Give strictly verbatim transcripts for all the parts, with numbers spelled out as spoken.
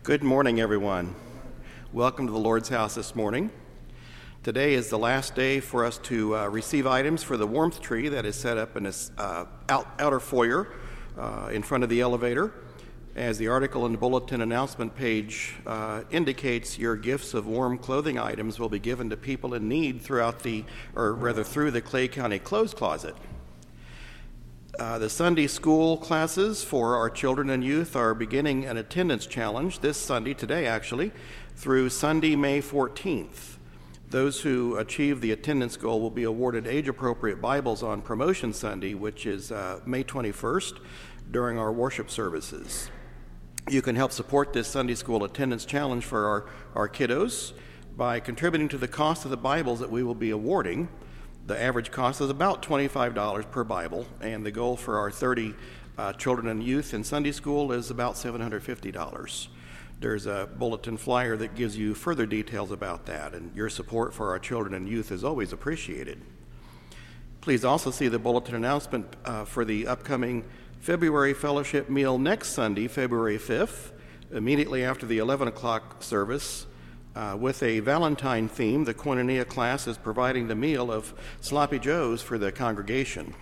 Good morning, everyone. Welcome to the Lord's house this morning. Today is the last day for us to uh, receive items for the warmth tree that is set up in this uh, out, outer foyer uh, in front of the elevator. As the article in the bulletin announcement page uh, indicates, your gifts of warm clothing items will be given to people in need throughout the, or rather through the Clay County Clothes Closet. Uh, the Sunday school classes for our children and youth are beginning an attendance challenge this Sunday, today actually, through Sunday, May fourteenth. Those who achieve the attendance goal will be awarded age-appropriate Bibles on Promotion Sunday, which is uh, May twenty-first, during our worship services. You can help support this Sunday school attendance challenge for our, our kiddos by contributing to the cost of the Bibles that we will be awarding. The average cost is about twenty-five dollars per Bible, and the goal for our thirty uh, children and youth in Sunday school is about seven hundred fifty dollars. There's a bulletin flyer that gives you further details about that, and your support for our children and youth is always appreciated. Please also see the bulletin announcement uh, for the upcoming February Fellowship meal next Sunday, February fifth, immediately after the eleven o'clock service. Uh, with a Valentine theme, the Koinonia class is providing the meal of Sloppy Joes for the congregation.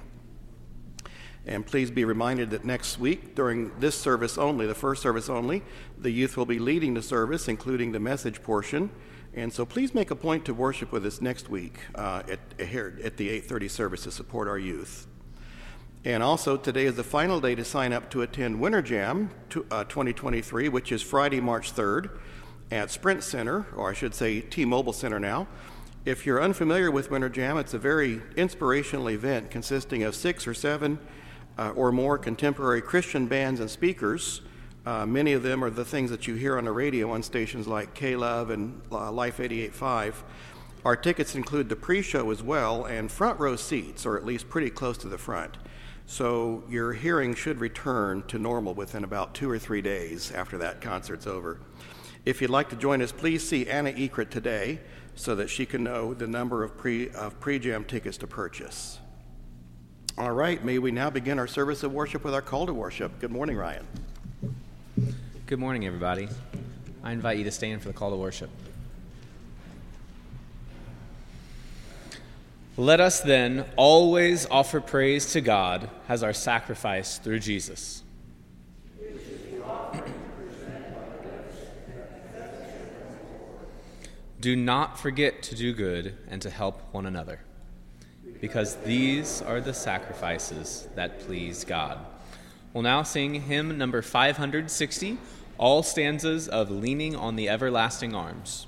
And please be reminded that next week, during this service only, the first service only, the youth will be leading the service, including the message portion. And so please make a point to worship with us next week uh, at, here at the eight thirty service to support our youth. And also, today is the final day to sign up to attend Winter Jam to, uh, twenty twenty-three, which is Friday, March third. At Sprint Center, or I should say T-Mobile Center now. If you're unfamiliar with Winter Jam, it's a very inspirational event consisting of six or seven uh, or more contemporary Christian bands and speakers. Uh, many of them are the things that you hear on the radio on stations like K-Love and uh, Life eighty-eight point five. Our tickets include the pre-show as well and front row seats, or at least pretty close to the front. So your hearing should return to normal within about two or three days after that concert's over. If you'd like to join us, please see Anna Ekert today so that she can know the number of pre of pre-jam tickets to purchase. All right, may we now begin our service of worship with our call to worship. Good morning, Ryan. Good morning, everybody. I invite you to stand for the call to worship. Let us then always offer praise to God as our sacrifice through Jesus. Do not forget to do good and to help one another, because these are the sacrifices that please God. We'll now sing hymn number five hundred sixty, all stanzas of Leaning on the Everlasting Arms.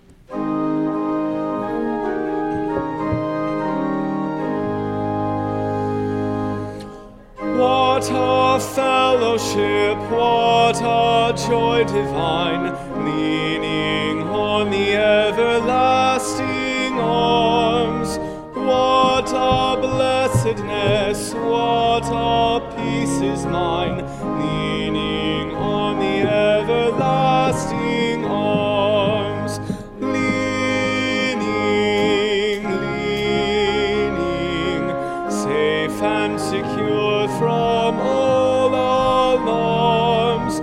What a fellowship, what a joy divine, leaning on the everlasting arms. What a blessedness, what a peace is mine, leaning on the everlasting arms. Leaning, leaning, safe and secure from all alarms.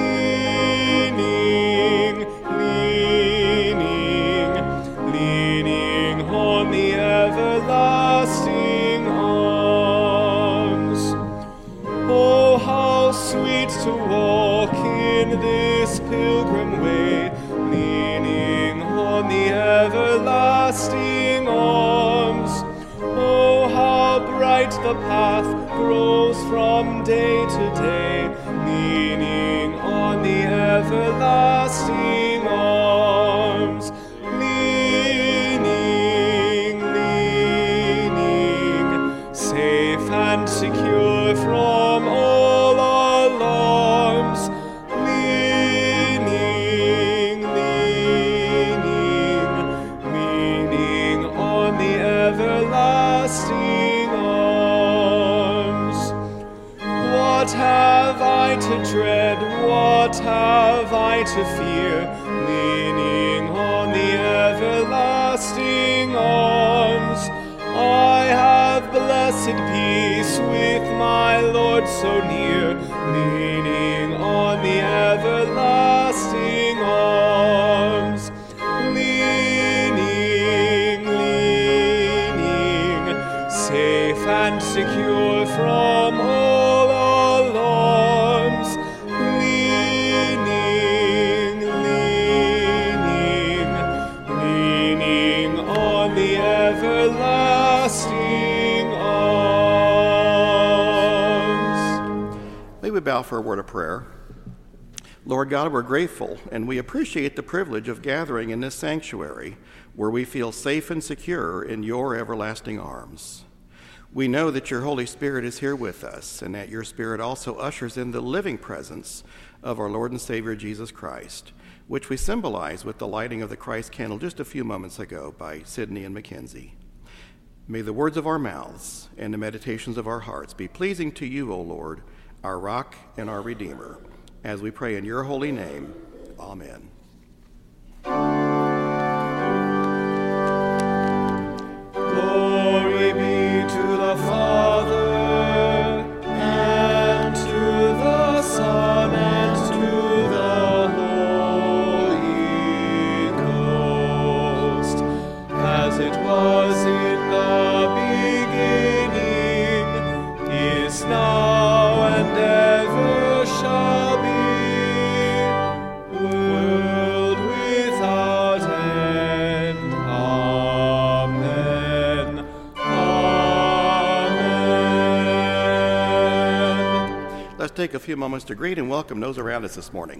Leaning, leaning, leaning on the everlasting arms. Oh, how sweet to walk in this pilgrim way, leaning on the everlasting arms. Oh, how bright the path grows from day to day, leaning on the everlasting arms. Leaning, leaning, safe and secure from all alarms. Leaning, leaning, leaning on the everlasting arms. What have I to dread? What have I to fear? Leaning on the everlasting arms. I have blessed peace with my Lord so near, leaning on the everlasting May we bow for a word of prayer. Lord God, we're grateful and we appreciate the privilege of gathering in this sanctuary where we feel safe and secure in your everlasting arms. We know that your Holy Spirit is here with us and that your Spirit also ushers in the living presence of our Lord and Savior Jesus Christ, which we symbolize with the lighting of the Christ candle just a few moments ago by Sidney and Mackenzie. May the words of our mouths and the meditations of our hearts be pleasing to you, O Lord, our rock and our Redeemer. As we pray in your holy name, amen. Glory be to the Father, and to the Son, and to the Holy Ghost, as it was in the beginning, is now, and ever shall be, world without end. Amen. Amen. Let's take a few moments to greet and welcome those around us this morning.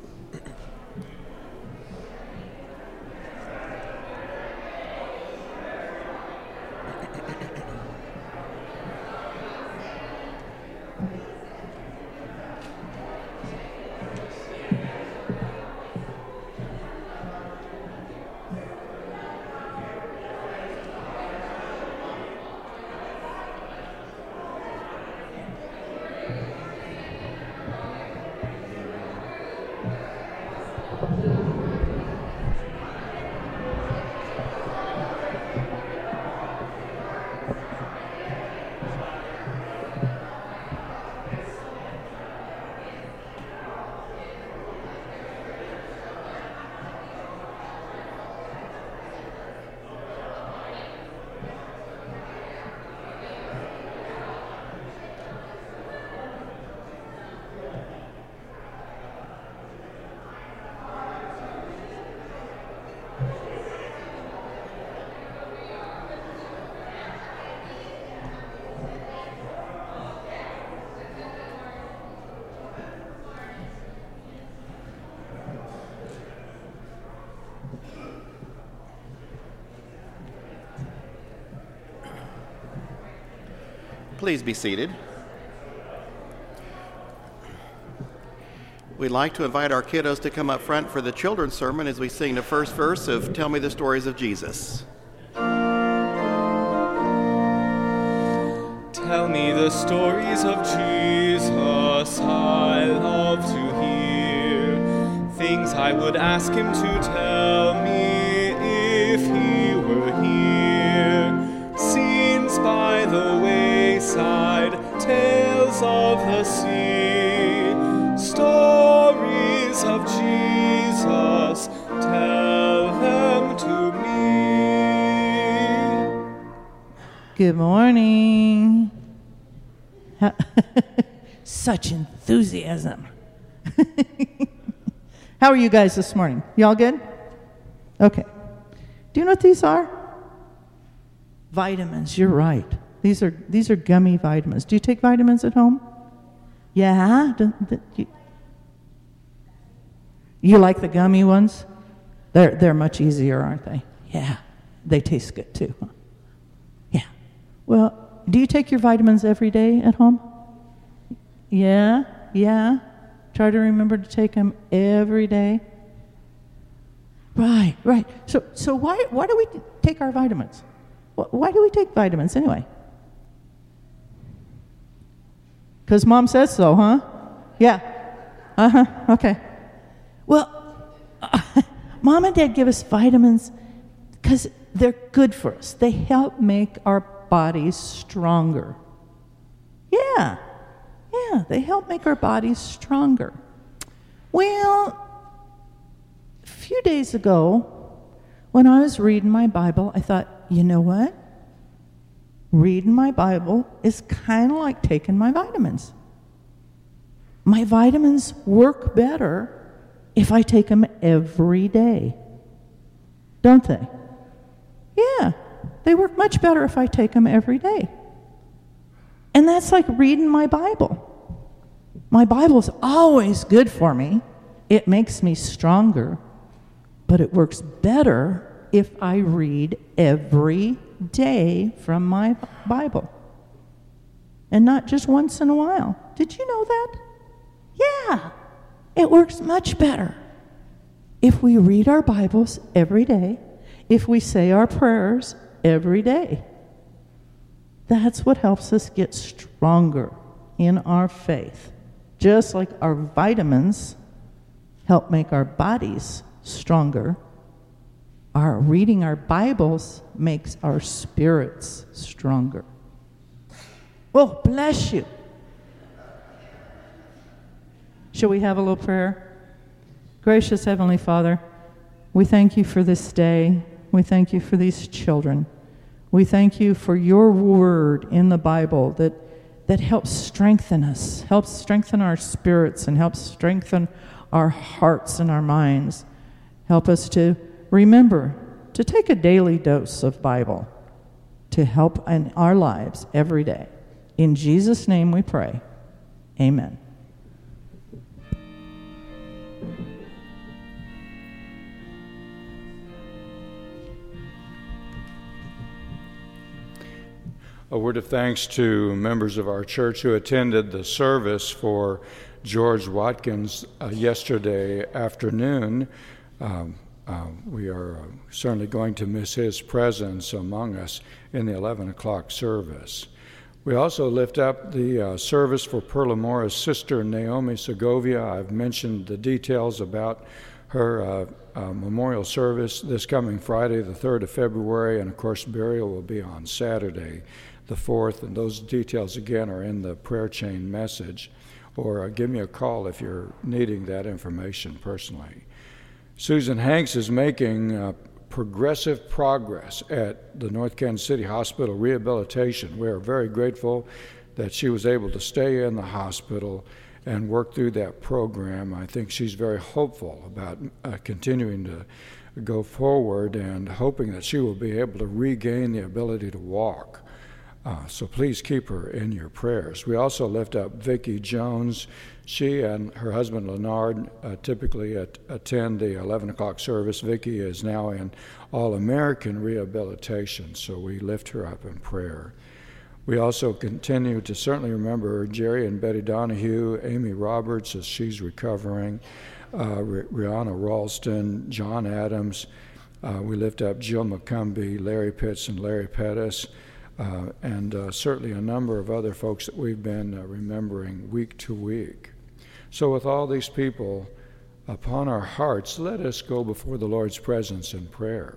Please be seated. We'd like to invite our kiddos to come up front for the children's sermon as we sing the first verse of Tell Me the Stories of Jesus. Tell me the stories of Jesus, I love to hear. Things I would ask him to tell me if he were here. Scenes by the wayside, tales of the sea, stories of Jesus, tell them to me. Good morning. Such enthusiasm. How are you guys this morning? Y'all good? Okay. Do you know what these are? Vitamins. You're right. These are these are gummy vitamins. Do you take vitamins at home? Yeah. Do, do, you, you like the gummy ones? They're they're much easier, aren't they? Yeah. They taste good too. Huh? Yeah. Well, do you take your vitamins every day at home? Yeah. Yeah. Try to remember to take them every day. Right, right. So, so why why do we take our vitamins? Why do we take vitamins anyway? Because Mom says so, huh? Yeah. Uh-huh. Okay. Well, uh, Mom and Dad give us vitamins because they're good for us. They help make our bodies stronger. Yeah. Yeah, they help make our bodies stronger. Well, a few days ago, when I was reading my Bible, I thought, you know what? Reading my Bible is kind of like taking my vitamins. My vitamins work better if I take them every day. Don't they? Yeah, they work much better if I take them every day. And that's like reading my Bible. My Bible's always good for me. It makes me stronger, but it works better if I read every day from my Bible and not just once in a while. Did you know that? Yeah, it works much better if we read our Bibles every day, if we say our prayers every day. That's what helps us get stronger in our faith. Just like our vitamins help make our bodies stronger, our reading our Bibles makes our spirits stronger. Well, bless you. Shall we have a little prayer? Gracious Heavenly Father, we thank you for this day. We thank you for these children. We thank you for your word in the Bible that, that helps strengthen us, helps strengthen our spirits, and helps strengthen our hearts and our minds. Help us to remember to take a daily dose of Bible to help in our lives every day. In Jesus' name we pray. Amen. A word of thanks to members of our church who attended the service for George Watkins uh, yesterday afternoon. Um, uh, we are uh, certainly going to miss his presence among us in the eleven o'clock service. We also lift up the uh, service for Perla Mora's sister, Naomi Segovia. I've mentioned the details about her uh, uh, memorial service this coming Friday, the third of February, and of course burial will be on Saturday, the fourth, and those details again are in the prayer chain message, or uh, give me a call if you're needing that information personally. Susan Hanks is making uh, progressive progress at the North Kansas City Hospital rehabilitation. We are very grateful that she was able to stay in the hospital and work through that program. I think she's very hopeful about uh, continuing to go forward and hoping that she will be able to regain the ability to walk. Uh, so please keep her in your prayers. We also lift up Vicki Jones. She and her husband Leonard uh, typically at, attend the eleven o'clock service. Vicki is now in All-American rehabilitation, so we lift her up in prayer. We also continue to certainly remember Jerry and Betty Donahue, Amy Roberts as she's recovering, uh, R- Rihanna Ralston, John Adams. Uh, we lift up Jill McCumbee, Larry Pitts, and Larry Pettis. Uh, and uh, certainly a number of other folks that we've been uh, remembering week to week. So with all these people upon our hearts, let us go before the Lord's presence in prayer.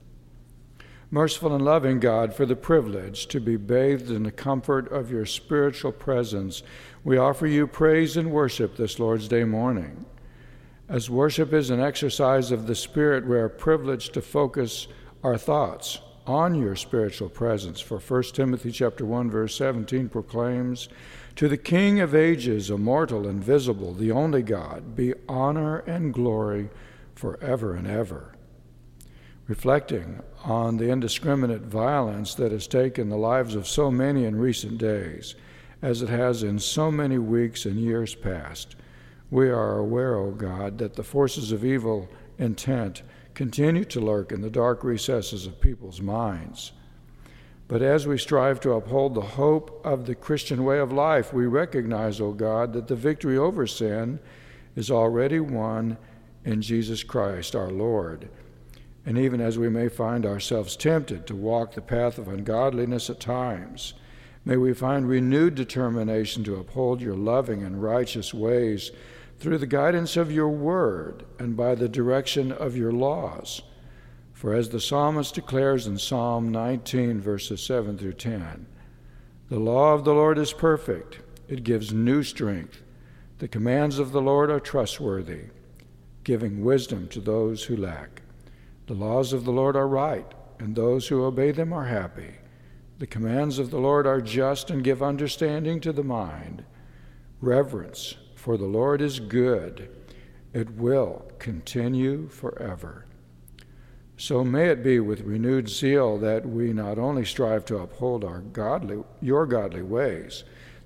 Merciful and loving God, for the privilege to be bathed in the comfort of your spiritual presence, we offer you praise and worship this Lord's Day morning. As worship is an exercise of the Spirit, we are privileged to focus our thoughts on your spiritual presence. For First Timothy chapter one, verse seventeen proclaims, "To the King of ages, immortal, invisible, the only God, be honor and glory forever and ever." Reflecting on the indiscriminate violence that has taken the lives of so many in recent days, as it has in so many weeks and years past, we are aware, O God, that the forces of evil intent continue to lurk in the dark recesses of people's minds. But as we strive to uphold the hope of the Christian way of life, we recognize, O God, that the victory over sin is already won in Jesus Christ, our Lord. And even as we may find ourselves tempted to walk the path of ungodliness at times, may we find renewed determination to uphold your loving and righteous ways through the guidance of your word and by the direction of your laws. For as the psalmist declares in Psalm nineteen, verses seven through ten, "The law of the Lord is perfect. It gives new strength. The commands of the Lord are trustworthy, giving wisdom to those who lack. The laws of the Lord are right, and those who obey them are happy. The commands of the Lord are just and give understanding to the mind. Reverence for the Lord is good. It will continue forever." So may it be with renewed zeal that we not only strive to uphold our godly, your godly ways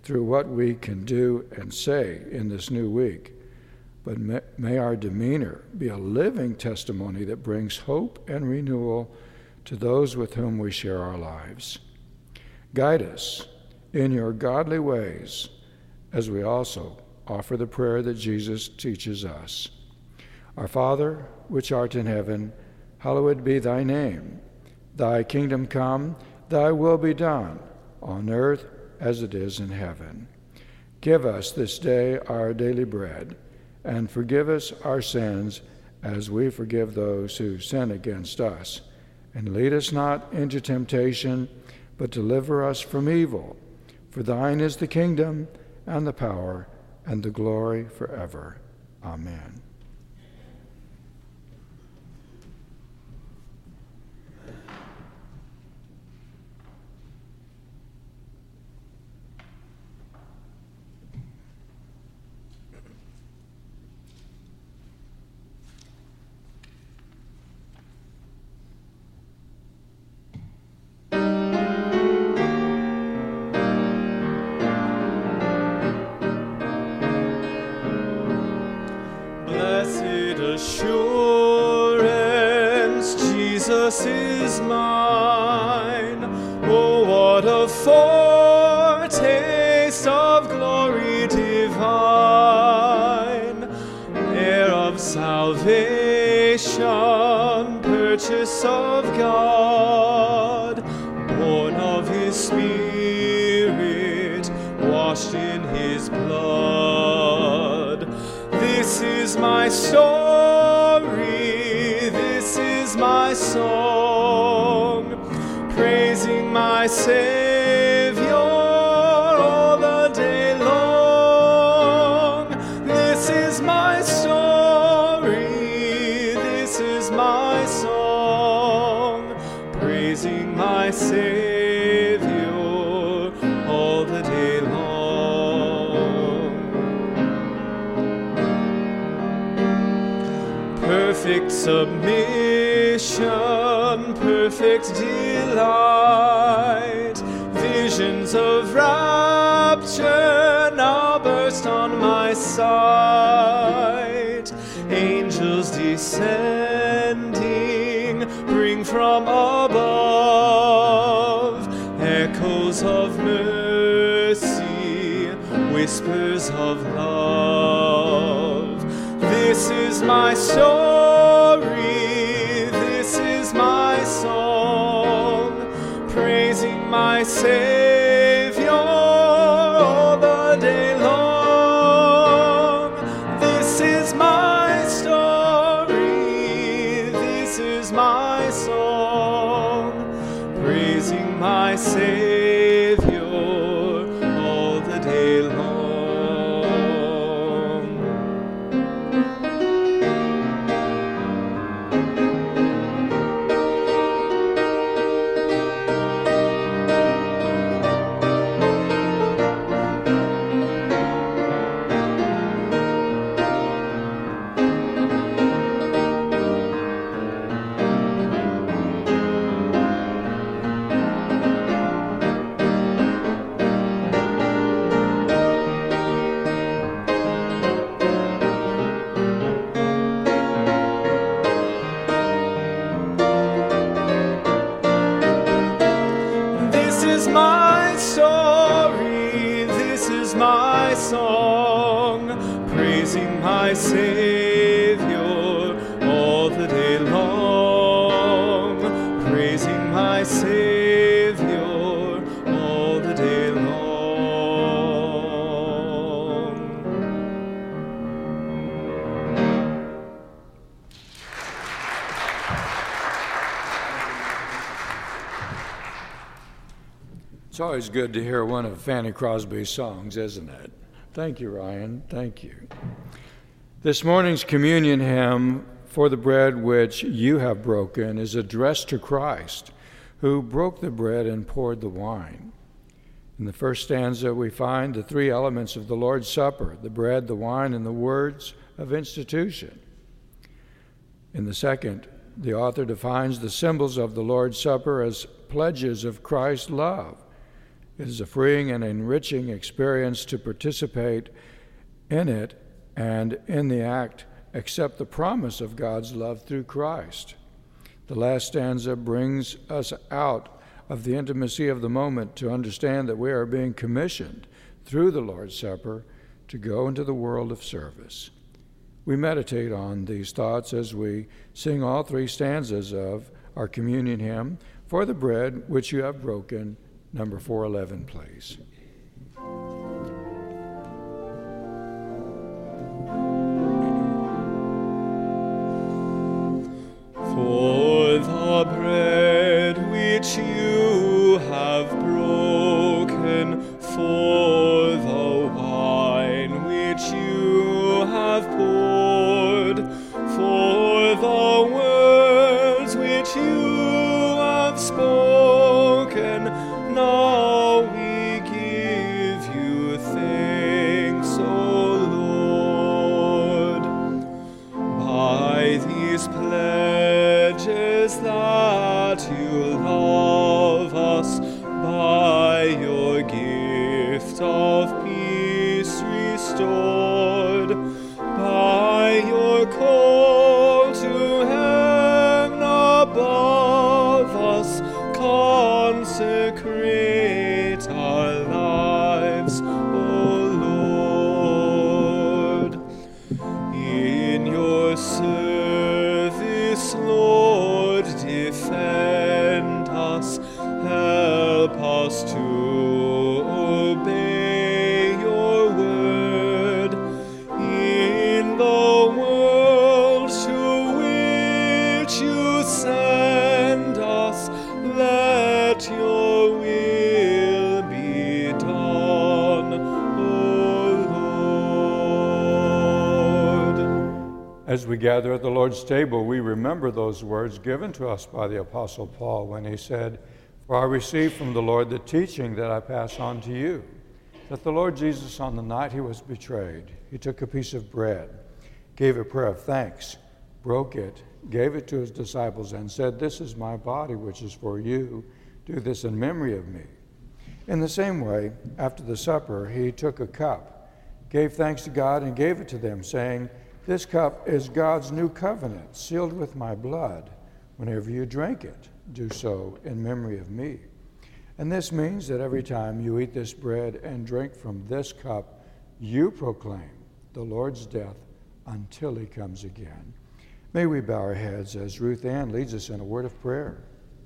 through what we can do and say in this new week, but may, may our demeanor be a living testimony that brings hope and renewal to those with whom we share our lives. Guide us in your godly ways as we also offer the prayer that Jesus teaches us. Our Father, which art in heaven, hallowed be thy name. Thy kingdom come, thy will be done, on earth as it is in heaven. Give us this day our daily bread, and forgive us our sins as we forgive those who sin against us. And lead us not into temptation, but deliver us from evil. For thine is the kingdom, and the power, and the glory forever. Amen. Assurance, Jesus is mine. Oh, what a foretaste of glory divine, heir of salvation, purchase of God, born of his Spirit, washed in his blood. This is my story, this is my song, praising my Savior all the day long. This is my story, this is my song, praising my Savior all the day long. Perfect submission, perfect delight, visions of rapture now burst on my sight. Angels descending bring from above echoes of mercy, whispers of love. This is my story, this is my song, praising my Savior all the day long. This is my story, this is my song, praising my Savior all the day long. This is my story, this is my song, praising my Savior all the day long, praising my Savior all the day long. It's always good to hear one of Fanny Crosby's songs, isn't it? Thank you, Ryan. Thank you. This morning's communion hymn, "For the Bread Which You Have Broken," is addressed to Christ, who broke the bread and poured the wine. In the first stanza, we find the three elements of the Lord's Supper: the bread, the wine, and the words of institution. In the second, the author defines the symbols of the Lord's Supper as pledges of Christ's love. It is a freeing and enriching experience to participate in it and in the act accept the promise of God's love through Christ. The last stanza brings us out of the intimacy of the moment to understand that we are being commissioned through the Lord's Supper to go into the world of service. We meditate on these thoughts as we sing all three stanzas of our communion hymn, For the Bread Which You Have Broken, number four eleven, please. For the bread which you have broken, for the wine which you have poured, for the words which you have spoken, now we give you thanks, O Lord. By these pledges that you love us, by your gift of peace restored, by your call to heaven above us, consecrate our lives, O Lord. In your service, Lord, defend us, help us to obey your word. In the world to which you send us, let your will be done, O Lord. As we gather at the Lord's table, we remember those words given to us by the Apostle Paul when he said, For I received from the Lord the teaching that I pass on to you, that the Lord Jesus, on the night he was betrayed, he took a piece of bread, gave a prayer of thanks, broke it, gave it to his disciples, and said, This is my body, which is for you. Do this in memory of me. In the same way, after the supper, he took a cup, gave thanks to God, and gave it to them, saying, This cup is God's new covenant, sealed with my blood. Whenever you drink it, do so in memory of me. And this means that every time you eat this bread and drink from this cup, you proclaim the Lord's death until he comes again. May we bow our heads as Ruth Ann leads us in a word of prayer.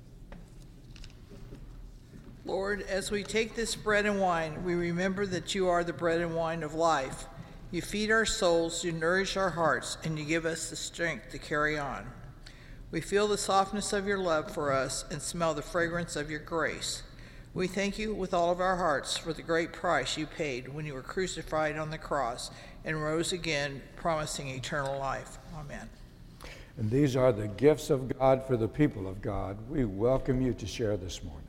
Lord, as we take this bread and wine, we remember that you are the bread and wine of life. You feed our souls, you nourish our hearts, and you give us the strength to carry on. We feel the softness of your love for us and smell the fragrance of your grace. We thank you with all of our hearts for the great price you paid when you were crucified on the cross and rose again, promising eternal life. Amen. And these are the gifts of God for the people of God. We welcome you to share this morning.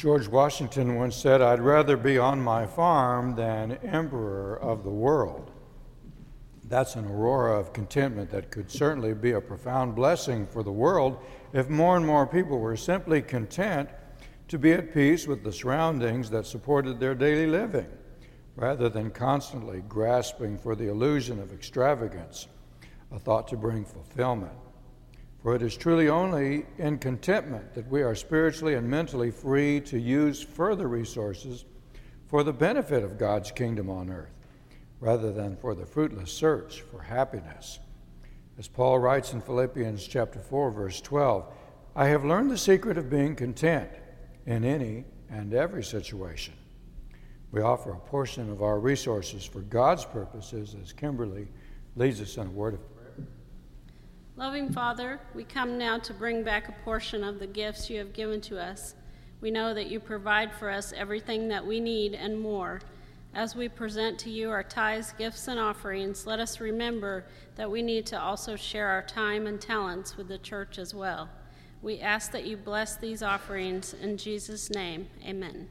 George Washington once said, "I'd rather be on my farm than emperor of the world." That's an aurora of contentment that could certainly be a profound blessing for the world if more and more people were simply content to be at peace with the surroundings that supported their daily living, rather than constantly grasping for the illusion of extravagance, a thought to bring fulfillment. For it is truly only in contentment that we are spiritually and mentally free to use further resources for the benefit of God's kingdom on earth, rather than for the fruitless search for happiness. As Paul writes in Philippians chapter four, verse twelve, "I have learned the secret of being content in any and every situation." We offer a portion of our resources for God's purposes as Kimberly leads us in a word of prayer. Loving Father, we come now to bring back a portion of the gifts you have given to us. We know that you provide for us everything that we need and more. As we present to you our tithes, gifts, and offerings, let us remember that we need to also share our time and talents with the church as well. We ask that you bless these offerings in Jesus' name. Amen.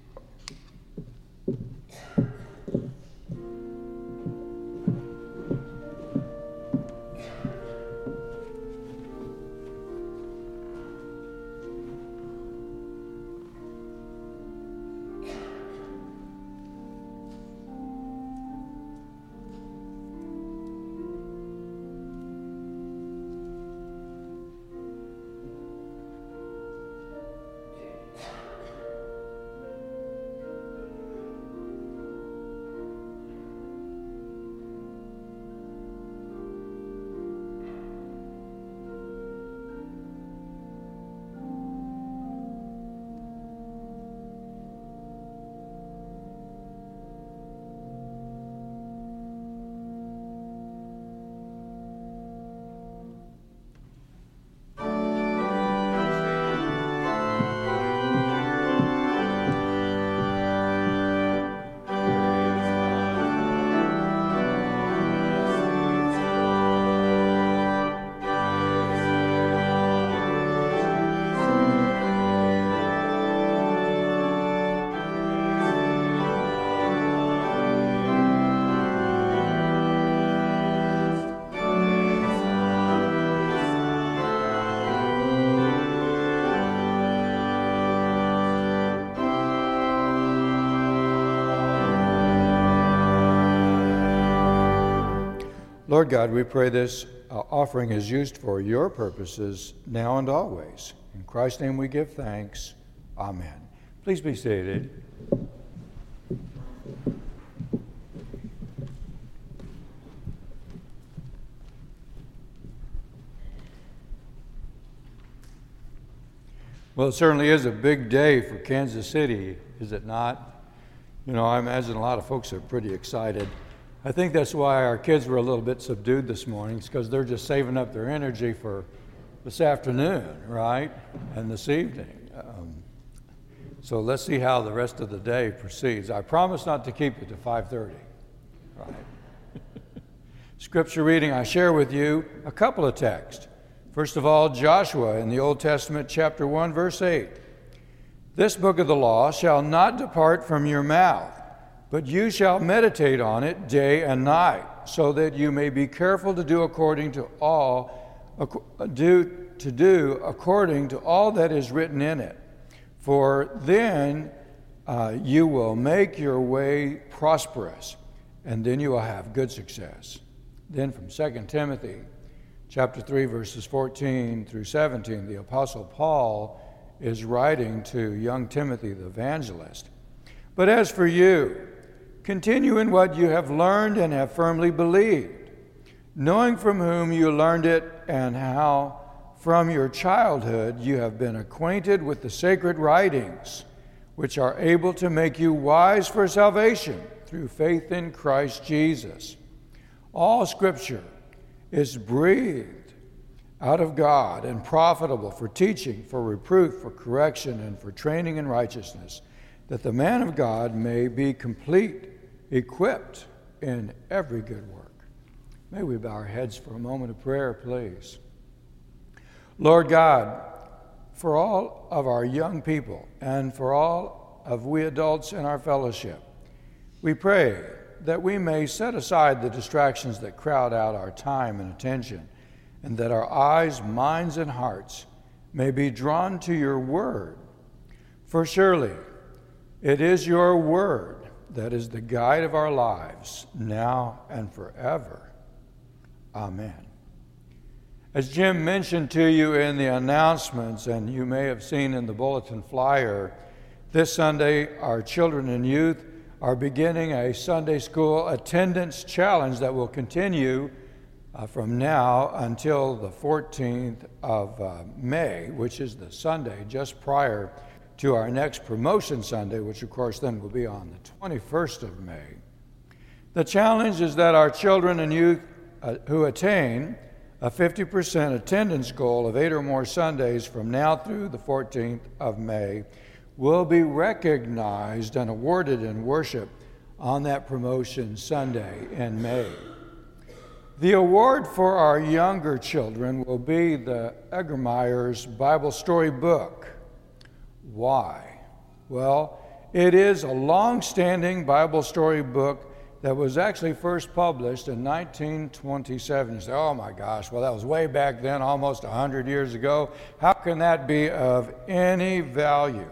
Lord God, we pray this uh, offering is used for your purposes now and always. In Christ's name we give thanks. Amen. Please be seated. Well, it certainly is a big day for Kansas City, is it not? You know, I imagine a lot of folks are pretty excited. I think that's why our kids were a little bit subdued this morning. It's because they're just saving up their energy for this afternoon, right? And this evening. Um, so let's see how the rest of the day proceeds. I promise not to keep it to five thirty, right? Scripture reading, I share with you a couple of texts. First of all, Joshua in the Old Testament, chapter one, verse eight. "This book of the law shall not depart from your mouth, but you shall meditate on it day and night, so that you may be careful to do according to all do to do according to all that is written in it. For then uh, you will make your way prosperous, and then you will have good success." Then from Second Timothy, chapter three, verses fourteen through seventeen, the Apostle Paul is writing to young Timothy, the evangelist. "But as for you, continue in what you have learned and have firmly believed, knowing from whom you learned it and how from your childhood you have been acquainted with the sacred writings, which are able to make you wise for salvation through faith in Christ Jesus. All Scripture is breathed out of God and profitable for teaching, for reproof, for correction, and for training in righteousness, that the man of God may be complete, equipped in every good work." May we bow our heads for a moment of prayer, please. Lord God, for all of our young people and for all of we adults in our fellowship. We pray that we may set aside the distractions that crowd out our time and attention, and that our eyes, minds, and hearts may be drawn to your word. For surely it is your word that is the guide of our lives, now and forever. Amen. As Jim mentioned to you in the announcements, and you may have seen in the bulletin flyer, this Sunday our children and youth are beginning a Sunday school attendance challenge that will continue uh, from now until the fourteenth of uh, May, which is the Sunday just prior to our next promotion Sunday, which of course then will be on the twenty-first of May. The challenge is that our children and youth uh, who attain a fifty percent attendance goal of eight or more Sundays from now through the fourteenth of May will be recognized and awarded in worship on that promotion Sunday in May. The award for our younger children will be the Eggermeyer's Bible Story Book. Why? Well, it is a long-standing Bible story book that was actually first published in nineteen twenty-seven. You say, oh my gosh, well that was way back then, almost one hundred years ago. How can that be of any value?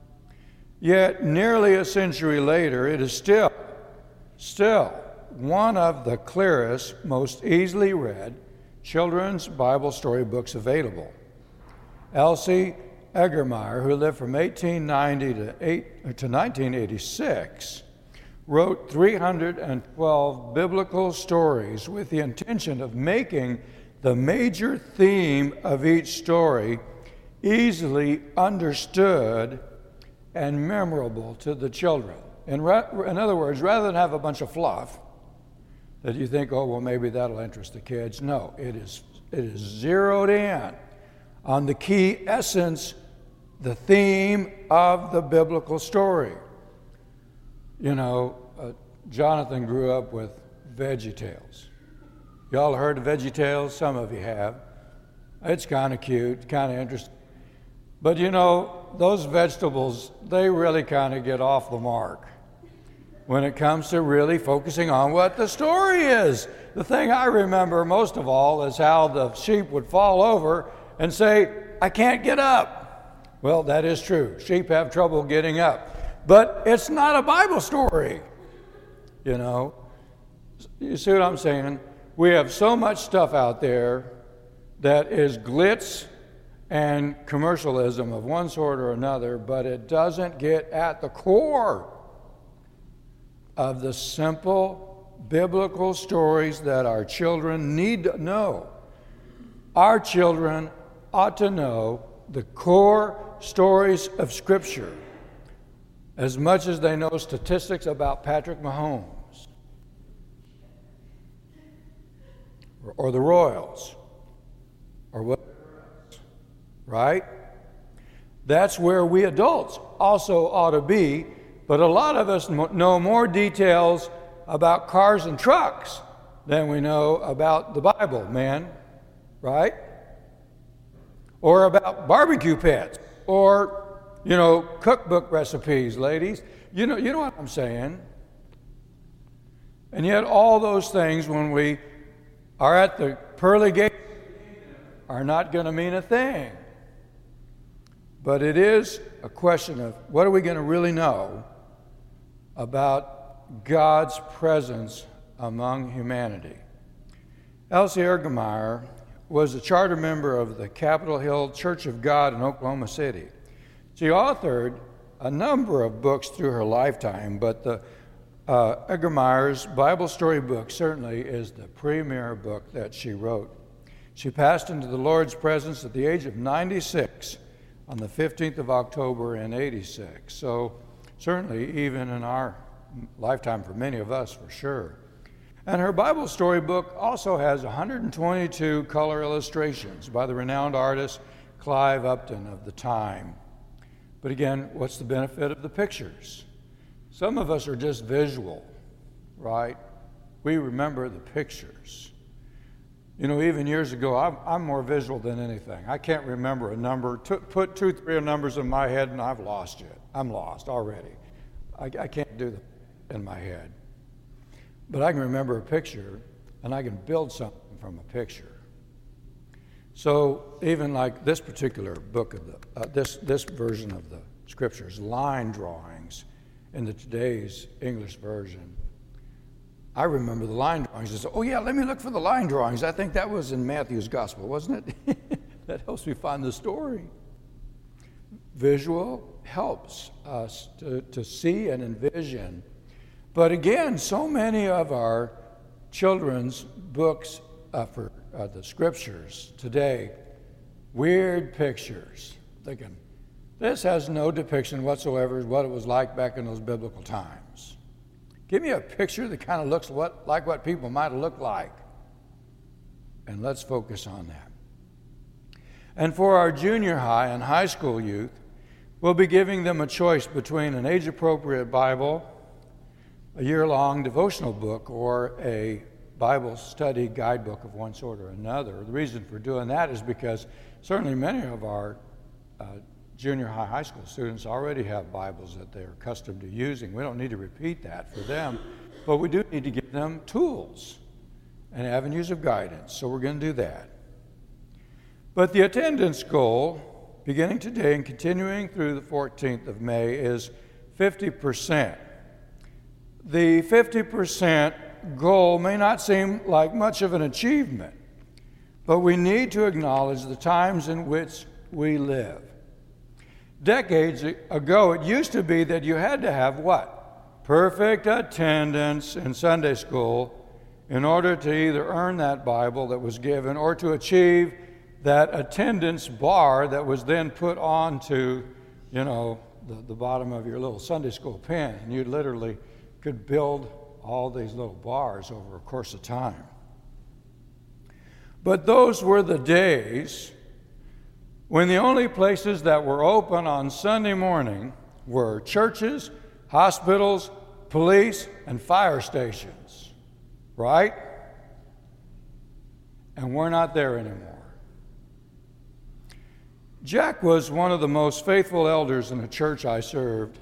Yet, nearly a century later, it is still, still one of the clearest, most easily read children's Bible story books available. Elsie Eggermeyer, who lived from eighteen ninety to, eight, to nineteen eighty-six, wrote three hundred twelve biblical stories with the intention of making the major theme of each story easily understood and memorable to the children. In, ra- in other words, rather than have a bunch of fluff that you think, oh, well, maybe that'll interest the kids. No, it is, it is zeroed in on the key essence, the theme of the biblical story. You know, uh, Jonathan grew up with VeggieTales. Y'all heard of VeggieTales? Some of you have. It's kind of cute, kind of interesting. But you know, those vegetables, they really kind of get off the mark when it comes to really focusing on what the story is. The thing I remember most of all is how the sheep would fall over and say, I can't get up. Well, that is true. Sheep have trouble getting up. But it's not a Bible story, you know. You see what I'm saying? We have so much stuff out there that is glitz and commercialism of one sort or another, but it doesn't get at the core of the simple biblical stories that our children need to know. Our children ought to know the core stories of Scripture as much as they know statistics about Patrick Mahomes or, or the Royals or what. Right? That's where we adults also ought to be, but a lot of us know more details about cars and trucks than we know about the Bible, man. Right? Or about barbecue pits, or, you know, cookbook recipes, ladies. You know, you know what I'm saying. And yet all those things, when we are at the pearly gate, are not going to mean a thing. But it is a question of what are we going to really know about God's presence among humanity. Elsie Eggermeyer was a charter member of the Capitol Hill Church of God in Oklahoma City. She authored a number of books through her lifetime, but the uh, Eggermeyer's Bible Story book certainly is the premier book that she wrote. She passed into the Lord's presence at the age of ninety-six on the fifteenth of October in eighty-six. So certainly even in our lifetime for many of us, for sure. And her Bible story book also has one hundred twenty-two color illustrations by the renowned artist Clive Upton of the time. But again, what's the benefit of the pictures? Some of us are just visual, right? We remember the pictures. You know, even years ago, I'm, I'm more visual than anything. I can't remember a number. T- put two, three numbers in my head, and I've lost it. I'm lost already. I, I can't do that in my head. But I can remember a picture, and I can build something from a picture. So even like this particular book of the, uh, this, this version of the Scriptures, line drawings in the today's English version, I remember the line drawings. I said, oh yeah, let me look for the line drawings. I think that was in Matthew's Gospel, wasn't it? That helps me find the story. Visual helps us to, to see and envision. But again, so many of our children's books uh, for uh, the Scriptures today, weird pictures. Thinking, this has no depiction whatsoever of what it was like back in those biblical times. Give me a picture that kind of looks what, like what people might have looked like. And let's focus on that. And for our junior high and high school youth, we'll be giving them a choice between an age-appropriate Bible, a year-long devotional book, or a Bible study guidebook of one sort or another. The reason for doing that is because certainly many of our uh, junior high, high school students already have Bibles that they're accustomed to using. We don't need to repeat that for them, but we do need to give them tools and avenues of guidance, so we're going to do that. But the attendance goal, beginning today and continuing through the fourteenth of May, is fifty percent. The fifty percent goal may not seem like much of an achievement, but we need to acknowledge the times in which we live. Decades ago, it used to be that you had to have what? Perfect attendance in Sunday school in order to either earn that Bible that was given or to achieve that attendance bar that was then put onto, you know, the, the bottom of your little Sunday school pen. And you literally could build all these little bars over a course of time. But those were the days when the only places that were open on Sunday morning were churches, hospitals, police, and fire stations, right? And we're not there anymore. Jack was one of the most faithful elders in a church I served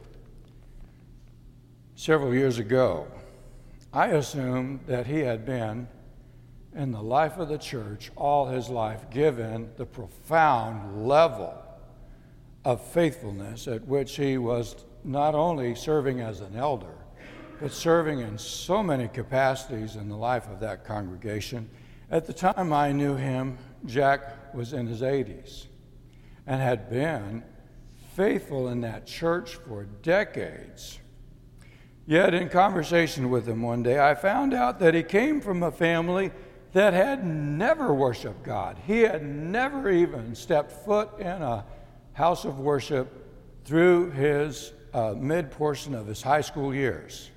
several years ago. I assumed that he had been in the life of the church all his life, given the profound level of faithfulness at which he was not only serving as an elder, but serving in so many capacities in the life of that congregation. At the time I knew him, Jack was in his eighties and had been faithful in that church for decades. Yet in conversation with him one day, I found out that he came from a family that had never worshiped God. He had never even stepped foot in a house of worship through his uh, mid-portion of his high school years.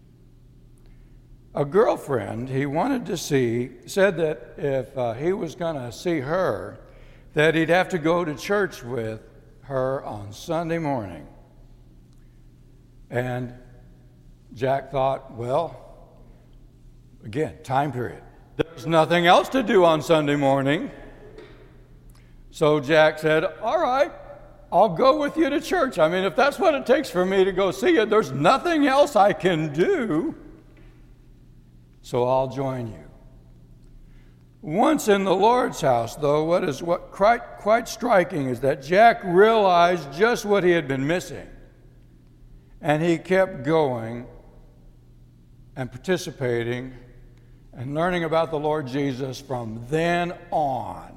A girlfriend he wanted to see said that if uh, he was going to see her, that he'd have to go to church with her on Sunday morning. And Jack thought, well, again, time period. There's nothing else to do on Sunday morning. So Jack said, all right, I'll go with you to church. I mean, if that's what it takes for me to go see you, there's nothing else I can do. So I'll join you. Once in the Lord's house, though, what is what quite, quite striking is that Jack realized just what he had been missing. And he kept going and participating and learning about the Lord Jesus from then on.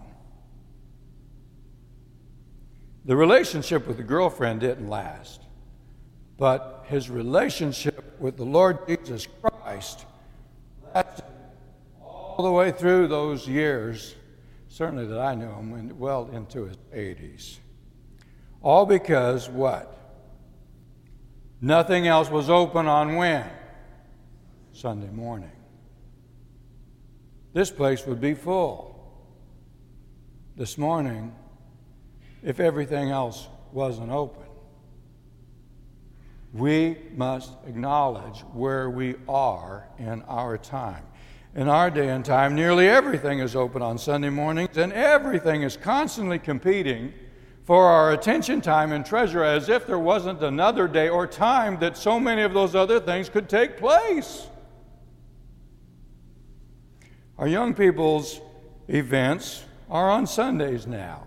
The relationship with the girlfriend didn't last, but his relationship with the Lord Jesus Christ lasted all the way through those years, certainly that I knew him, well into his eighties. All because what? Nothing else was open on when? Sunday morning. This place would be full this morning if everything else wasn't open. We must acknowledge where we are in our time. In our day and time, nearly everything is open on Sunday mornings, and everything is constantly competing for our attention, time, and treasure, as if there wasn't another day or time that so many of those other things could take place. Our young people's events are on Sundays now.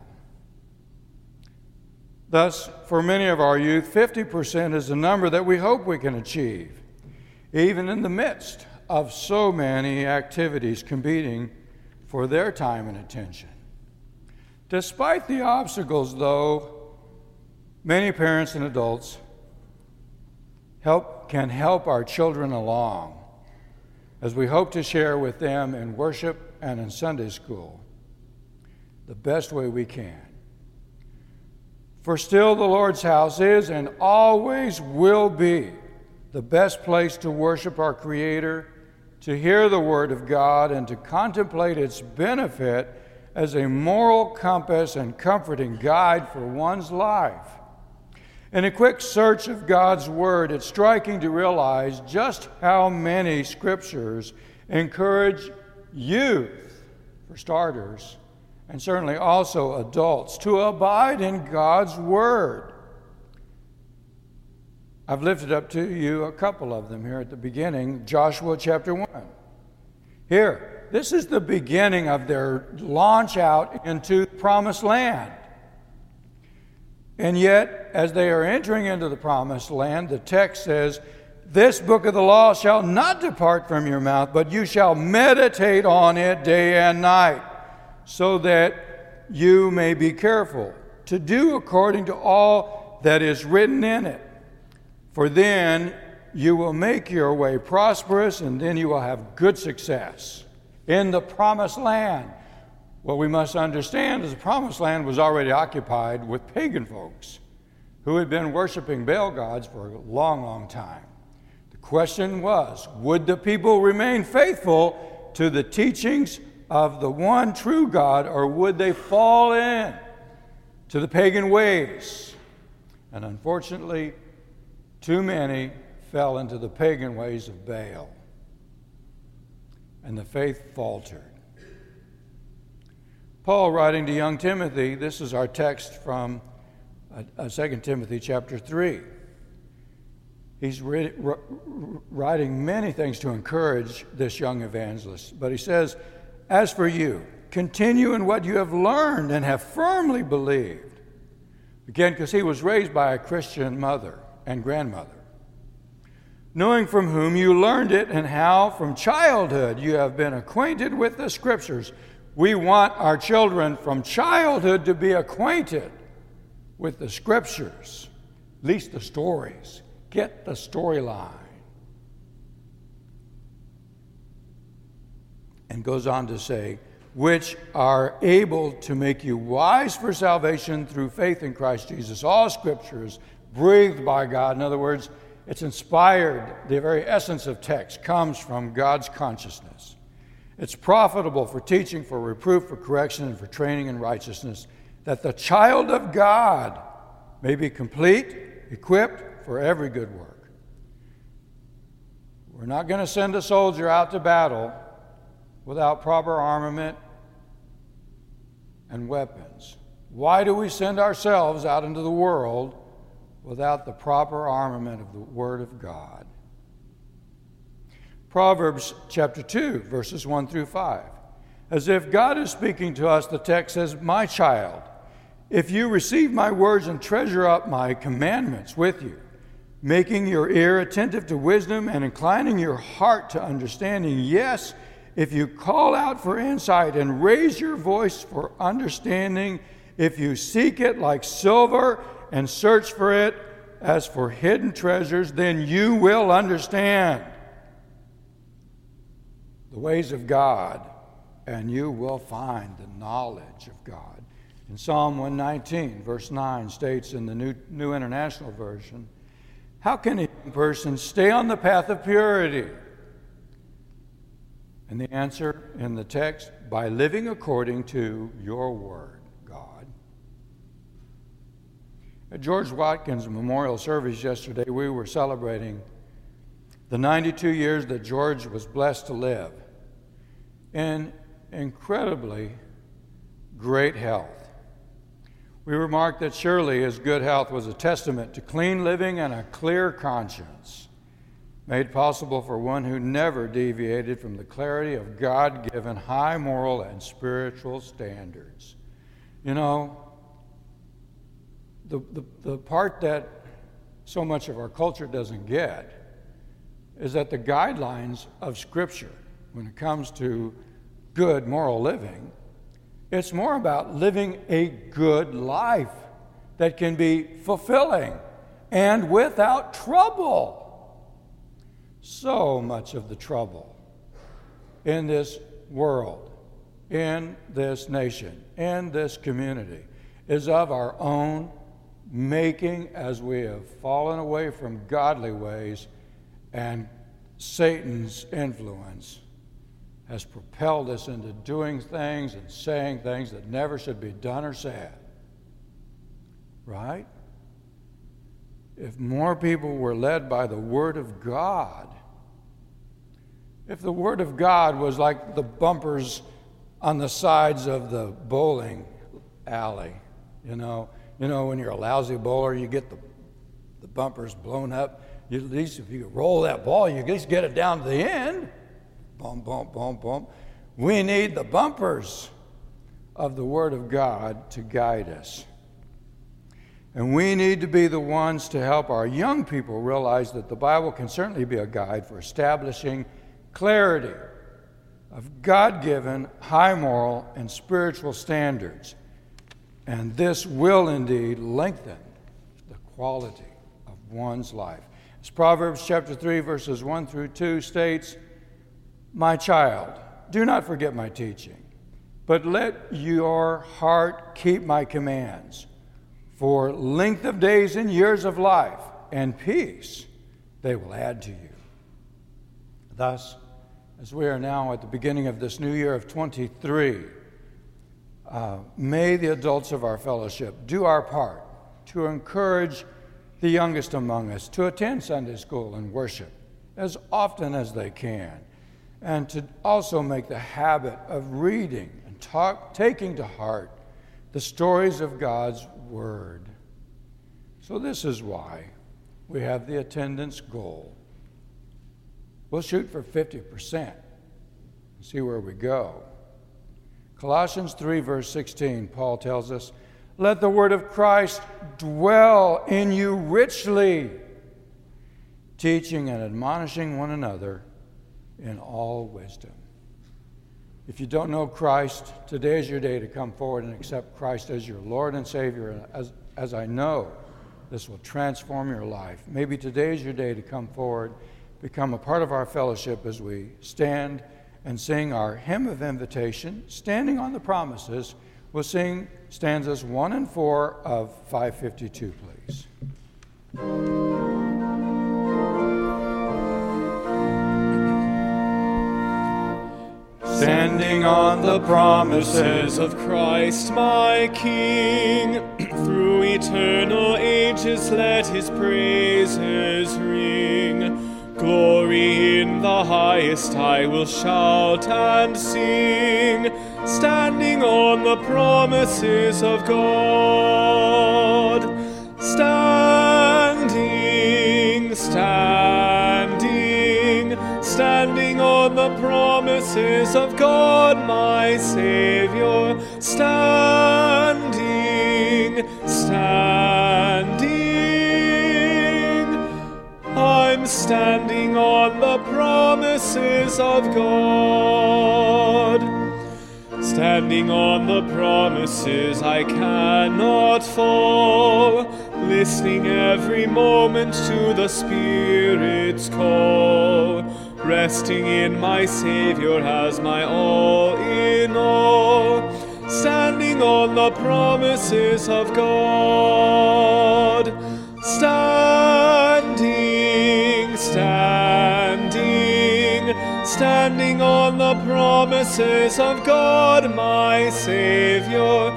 Thus, for many of our youth, fifty percent is the number that we hope we can achieve, even in the midst of so many activities competing for their time and attention. Despite the obstacles, though, many parents and adults help, can help our children along as we hope to share with them in worship and in Sunday school the best way we can. For still the Lord's house is and always will be the best place to worship our Creator, to hear the Word of God, and to contemplate its benefit as a moral compass and comforting guide for one's life. In a quick search of God's Word, it's striking to realize just how many scriptures encourage youth, for starters, and certainly also adults, to abide in God's Word. I've lifted up to you a couple of them here at the beginning. Joshua chapter one. Here, this is the beginning of their launch out into the promised land. And yet, as they are entering into the promised land, the text says, "This book of the law shall not depart from your mouth, but you shall meditate on it day and night, so that you may be careful to do according to all that is written in it. For then you will make your way prosperous, and then you will have good success in the promised land." What we must understand is the promised land was already occupied with pagan folks who had been worshiping Baal gods for a long, long time. The question was, would the people remain faithful to the teachings of the one true God, or would they fall in to the pagan ways? And unfortunately, too many fell into the pagan ways of Baal, and the faith faltered. Paul, writing to young Timothy, this is our text from uh, Second Timothy chapter three. He's re- re- writing many things to encourage this young evangelist, but he says, "As for you, continue in what you have learned and have firmly believed." Again, because he was raised by a Christian mother and grandmother. "Knowing from whom you learned it, and how from childhood you have been acquainted with the Scriptures." We want our children from childhood to be acquainted with the Scriptures, at least the stories. Get the storyline. And goes on to say, "which are able to make you wise for salvation through faith in Christ Jesus." All Scriptures breathed by God. In other words, it's inspired. The very essence of text comes from God's consciousness. "It's profitable for teaching, for reproof, for correction, and for training in righteousness, that the child of God may be complete, equipped for every good work." We're not going to send a soldier out to battle without proper armament and weapons. Why do we send ourselves out into the world without the proper armament of the Word of God? Proverbs chapter two, verses one through five. As if God is speaking to us, the text says, "My child, if you receive my words and treasure up my commandments with you, making your ear attentive to wisdom and inclining your heart to understanding, yes, if you call out for insight and raise your voice for understanding, if you seek it like silver and search for it as for hidden treasures, then you will understand the ways of God, and you will find the knowledge of God." In Psalm one nineteen, verse nine states in the New, New International Version, "How can a person stay on the path of purity?" And the answer in the text, "by living according to your word, God." At George Watkins' memorial service yesterday, we were celebrating the ninety-two years that George was blessed to live. in incredibly great health. We remarked that surely his good health was a testament to clean living and a clear conscience, made possible for one who never deviated from the clarity of God-given high moral and spiritual standards. You know, the, the, the part that so much of our culture doesn't get is that the guidelines of Scripture, when it comes to good moral living, it's more about living a good life that can be fulfilling and without trouble. So much of the trouble in this world, in this nation, in this community is of our own making, as we have fallen away from godly ways, and Satan's influence has propelled us into doing things and saying things that never should be done or said. Right? If more people were led by the Word of God, if the Word of God was like the bumpers on the sides of the bowling alley, you know, you know, when you're a lousy bowler, you get the, the bumpers blown up. You, at least if you roll that ball, you at least get it down to the end. Bump, bump, bump, bump. We need the bumpers of the Word of God to guide us. And we need to be the ones to help our young people realize that the Bible can certainly be a guide for establishing clarity of God-given high moral and spiritual standards. And this will indeed lengthen the quality of one's life. As Proverbs chapter three, verses one through two states, "My child, do not forget my teaching, but let your heart keep my commands. For length of days and years of life and peace they will add to you." Thus, as we are now at the beginning of this new year of twenty-three, uh, may the adults of our fellowship do our part to encourage the youngest among us to attend Sunday school and worship as often as they can, and to also make the habit of reading and talk, taking to heart the stories of God's Word. So this is why we have the attendance goal. We'll shoot for fifty percent and see where we go. Colossians three, verse sixteen, Paul tells us, "Let the word of Christ dwell in you richly, teaching and admonishing one another in all wisdom." If you don't know Christ, today is your day to come forward and accept Christ as your Lord and Savior. And as, as I know, this will transform your life. Maybe today is your day to come forward, become a part of our fellowship as we stand and sing our hymn of invitation, Standing on the Promises. We'll sing stanzas one and four of five fifty-two, please. Standing on the promises of Christ my King, through eternal ages let his praises ring. Glory in the highest I will shout and sing, standing on the promises of God. Standing, standing, standing on the promises of God my Savior. Standing, standing, I'm standing on the promises of God. Standing on the promises I cannot fall, listening every moment to the Spirit's call, resting in my Savior as my all in all, standing on the promises of God. Standing, standing, standing on the promises of God my Savior.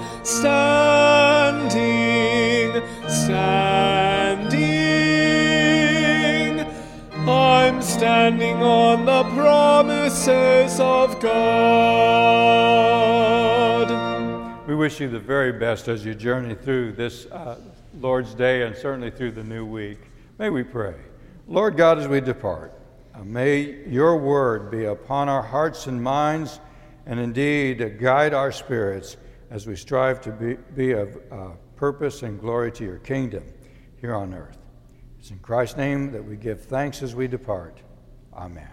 Standing, standing, I I'm standing on the promises of God. We wish you the very best as you journey through this uh, Lord's Day and certainly through the new week. May we pray. Lord God, as we depart, uh, may your word be upon our hearts and minds, and indeed uh, guide our spirits as we strive to be, be of uh, purpose and glory to your kingdom here on earth. It's in Christ's name that we give thanks as we depart. Amen.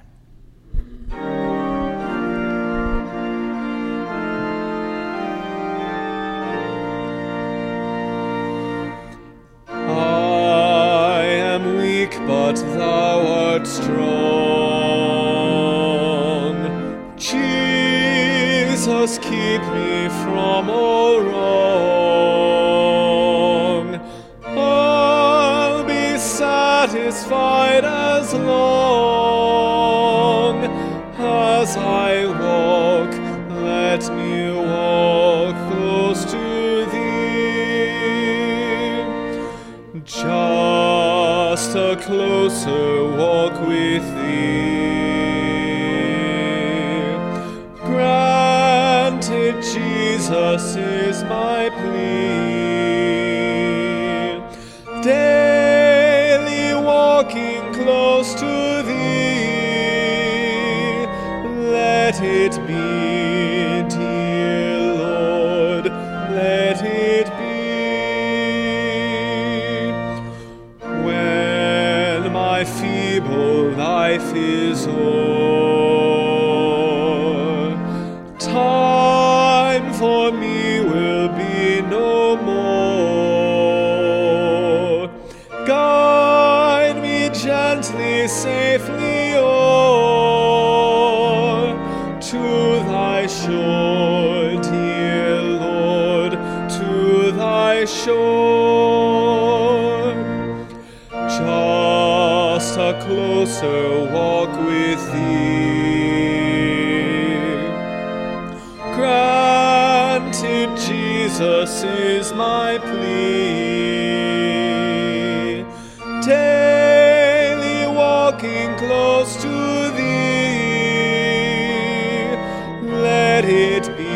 I am weak, but thou art strong. Jesus, keep me from all wrong. I'll be satisfied as long as I walk. Let me walk close to thee. Just a closer walk with thee. Granted, Jesus is my plea. Daily walking close to thee. Let it be, dear Lord, let it be. When my feeble life is o'er, time for me will be no more. Guide me gently, safely o'er to thy shore, dear Lord, to thy shore. Just a closer walk with thee. Granted, Jesus is my plea. Daily walking close to thee. Let it be,